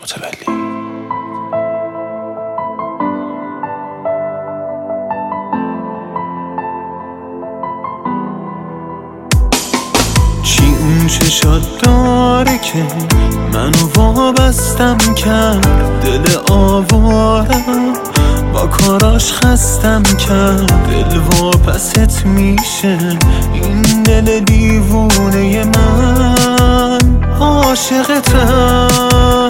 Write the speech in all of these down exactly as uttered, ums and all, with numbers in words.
متولی. چی اون چشات داره که منو وابستم کرد؟ دل آوارم با کاراش خستم کرد. دل واپست میشه این دل دیوونه من، عاشقتم.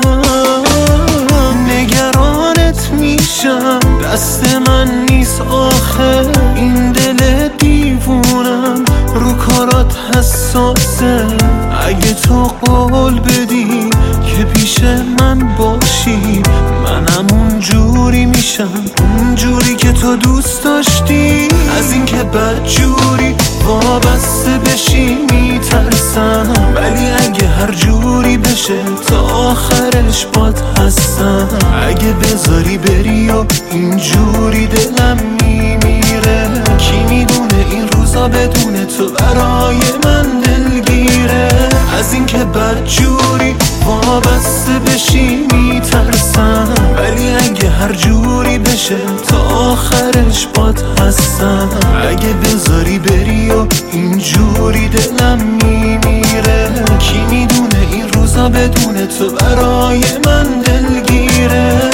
نگرانت میشم، دست من نیست آخه این دل دیوونم رو کارات حساسه. اگه تو قول بدی که پیش من باشی، منم اون جوری میشم، اون جوری که تو دوست داشتی. از این که بد جوری وابسته بشی میترسم، ولی اگه هر جوری بشه تا آخرش باد هستم. اگه بذاری بری و این جوری دلم میمیره، کی میدونه این روزا بدون تو برای من دلگیره. از این که بد جوری وابسته بشی میترسم، ولی اگه هر جوری بشه تا آخرش باد هستم. اگه بذاری بری و این جوری دلم میمیره، کی میدونه این روزا بدون تو برای من دلگیره.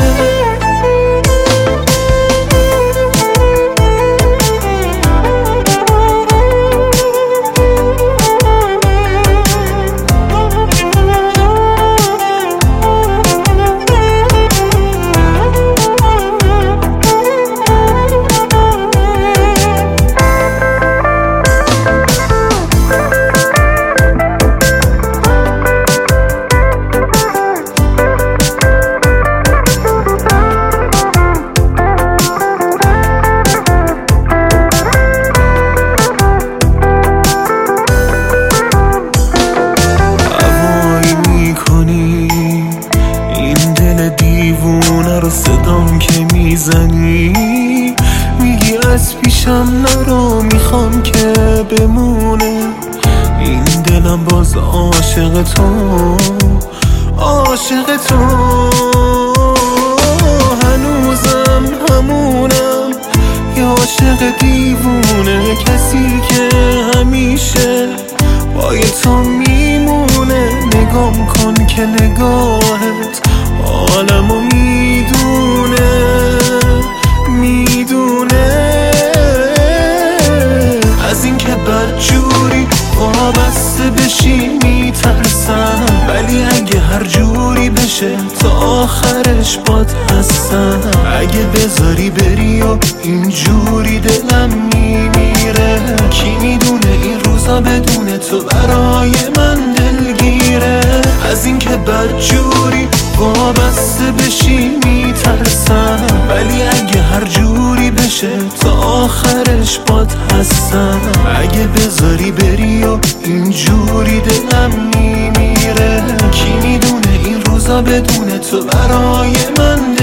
صدام که میزنی میگی از پیشم نرو، میخوام که بمونه این دلم باز عاشق تو، عاشق تو. هنوزم همونم یه عاشق دیوونه، کسی که همیشه پای تو میمونه. نگام کن که نگاهت عالمو میدونه، میدونه. از این که بد جوری وابسته بشی میترسم، ولی اگه هر جوری بشه تا آخرش باد هستم. اگه بذاری بری و این جوری دلم میمیره، کی میدونه این روزا بدون تو برای من دلگیره. از این که بد جوری وابسته بشی میترسم، ولی اگه هر جوری بشه تا آخرش باد هستم. اگه بذاری بری و این جوری دلم میمیره، کی میدونه این روزا بدون تو برای من